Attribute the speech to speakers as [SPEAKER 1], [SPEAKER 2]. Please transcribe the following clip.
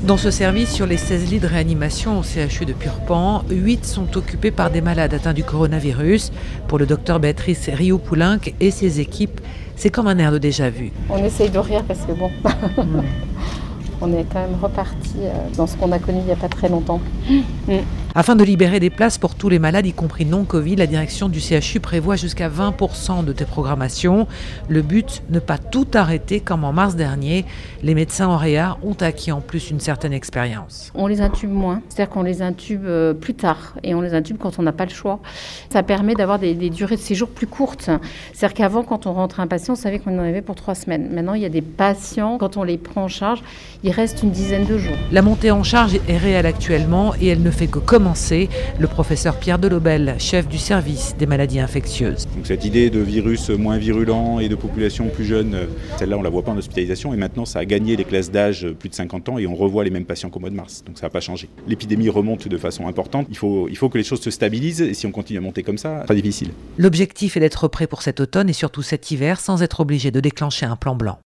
[SPEAKER 1] Dans ce service, sur les 16 lits de réanimation au CHU de Purpan, 8 sont occupés par des malades atteints du coronavirus. Pour le docteur Béatrice Riou-Poulenc et ses équipes, c'est comme un air de déjà-vu.
[SPEAKER 2] On essaye de rire parce que bon, on est quand même reparti dans ce qu'on a connu il n'y a pas très longtemps.
[SPEAKER 1] Afin de libérer des places pour tous les malades, y compris non-Covid, la direction du CHU prévoit jusqu'à 20% de déprogrammation. Le but, ne pas tout arrêter comme en mars dernier. Les médecins en réa ont acquis en plus une certaine expérience.
[SPEAKER 2] On les intube moins, c'est-à-dire qu'on les intube plus tard et on les intube quand on n'a pas le choix. Ça permet d'avoir des durées de séjour plus courtes. C'est-à-dire qu'avant, quand on rentrait un patient, on savait qu'on en avait pour 3 semaines. Maintenant, il y a des patients, quand on les prend en charge, il reste une dizaine de jours.
[SPEAKER 1] La montée en charge est réelle actuellement et elle ne fait que commencer. Le professeur Pierre Delobel, chef du service des maladies infectieuses.
[SPEAKER 3] Donc cette idée de virus moins virulent et de population plus jeune, celle-là on ne la voit pas en hospitalisation et maintenant ça a gagné les classes d'âge plus de 50 ans et on revoit les mêmes patients qu'au mois de mars, donc ça n'a pas changé. L'épidémie remonte de façon importante, il faut que les choses se stabilisent et si on continue à monter comme ça, très difficile.
[SPEAKER 1] L'objectif est d'être prêt pour cet automne et surtout cet hiver sans être obligé de déclencher un plan blanc.